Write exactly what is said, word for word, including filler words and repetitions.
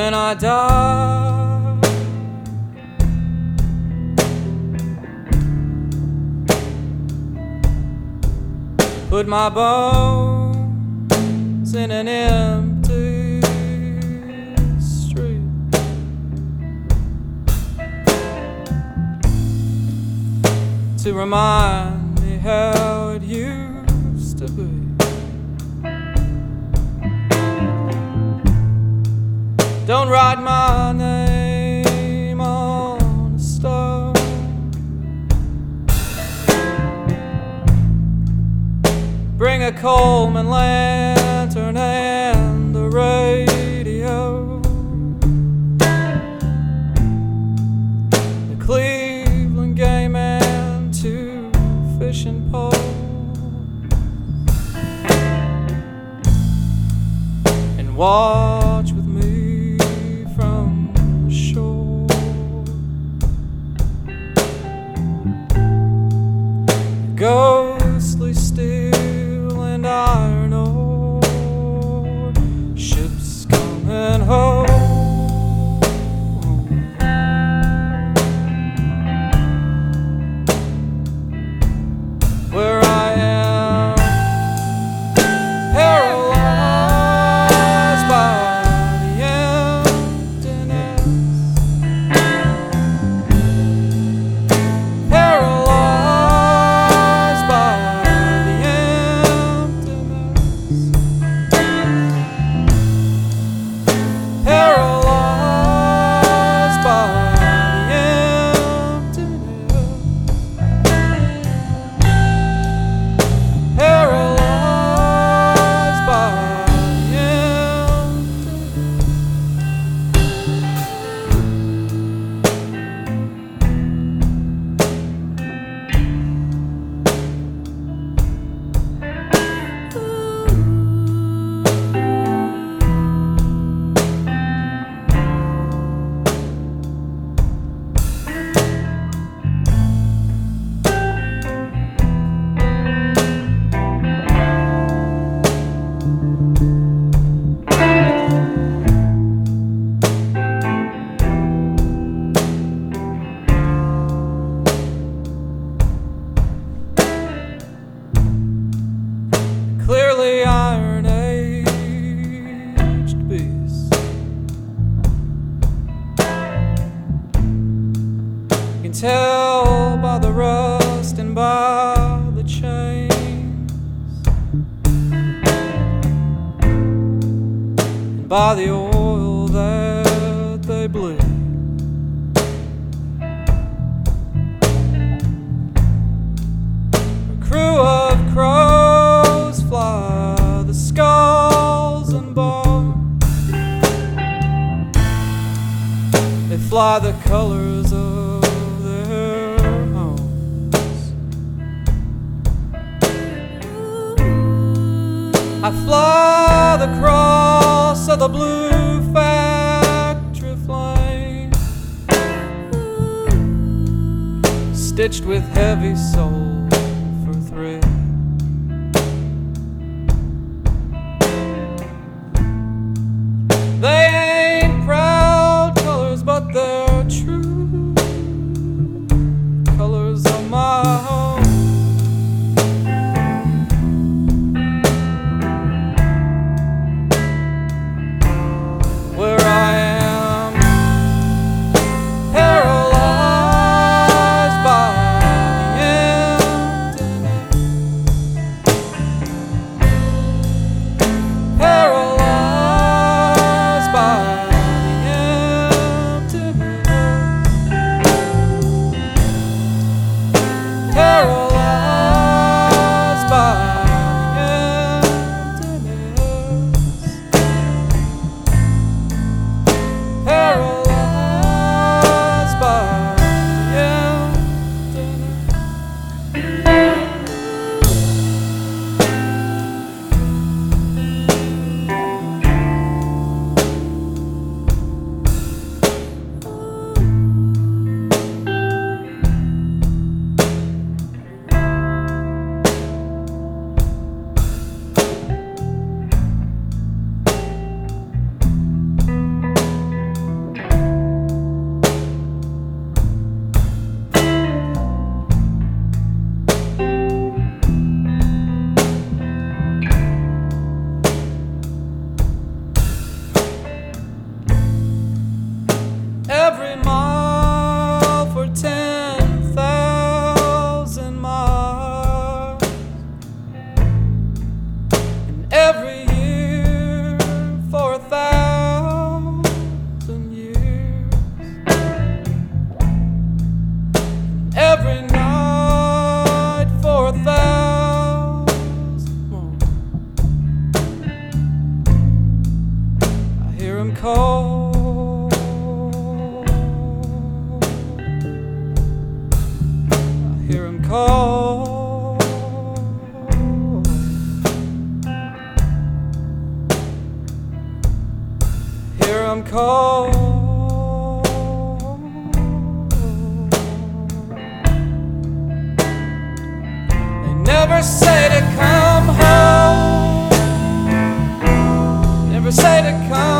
when I die. Put my bones in an empty street. To remind me how it used to be. Don't write my name on a stone. Bring a Coleman lantern and a radio. The Cleveland game and two fishing poles. And watch with me from the shore. Ghostly steel and iron ore, ships coming home. Where I am paralyzed by the emptiness, paralyzed by the emptiness, paralyzed by the emptiness, paralyzed by the clearly iron-aged beast. You can tell by the rust and by the chains, and by the oil that they bleed. A crew of crows fly the skulls and bones. They fly the colors of their homes. I fly the cross of the blue factory flame, stitched with heavy sulfur thread. They ain't proud colors, but they're true colors of my home. Where I am paralyzed by the never say to come home. Never say to come